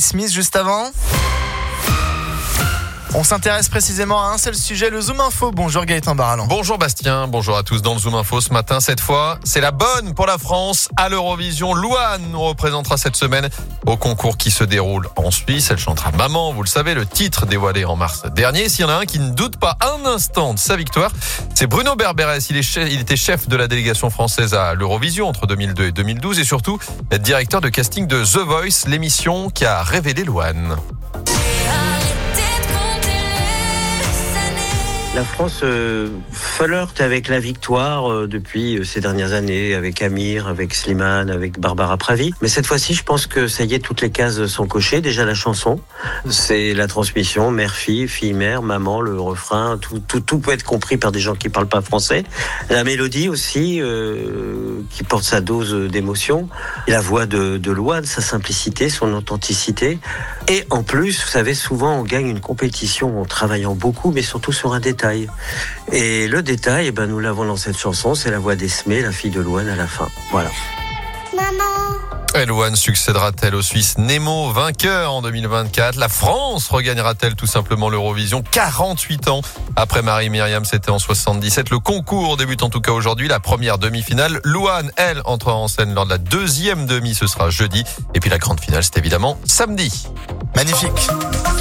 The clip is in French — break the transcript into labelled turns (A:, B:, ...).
A: Smith juste avant. On s'intéresse précisément à un seul sujet, le Zoom Info. Bonjour Gaëtan Baralan.
B: Bonjour Bastien, bonjour à tous dans le Zoom Info ce matin. Cette fois, c'est la bonne pour la France à l'Eurovision. Louane nous représentera cette semaine au concours qui se déroule en Suisse. Elle chantera Maman, vous le savez, le titre dévoilé en mars dernier. S'il y en a un qui ne doute pas un instant de sa victoire, c'est Bruno Berberès. Il était chef de la délégation française à l'Eurovision entre 2002 et 2012 et surtout directeur de casting de The Voice, l'émission qui a révélé Louane.
C: La France flirte avec la victoire depuis ces dernières années, avec Amir, avec Slimane, avec Barbara Pravi. Mais cette fois-ci, je pense que ça y est, toutes les cases sont cochées. Déjà la chanson, c'est la transmission, mère-fille, fille-mère, maman, le refrain, tout peut être compris par des gens qui parlent pas français. La mélodie aussi, qui porte sa dose d'émotion. Et la voix de Louane, sa simplicité, son authenticité. Et en plus, vous savez, souvent on gagne une compétition en travaillant beaucoup, mais surtout sur un détail. Et le détail, nous l'avons dans cette chanson, c'est la voix d'Esmé, la fille de Louane à la fin. Voilà.
B: Et Louane succédera-t-elle au Suisse Nemo, vainqueur en 2024? La France regagnera-t-elle tout simplement l'Eurovision 48 ans après Marie-Myriam, c'était en 77. Le concours débute en tout cas aujourd'hui, la première demi-finale. Louane, elle, entrera en scène lors de la deuxième demi, ce sera jeudi. Et puis la grande finale, c'est évidemment samedi.
A: Magnifique.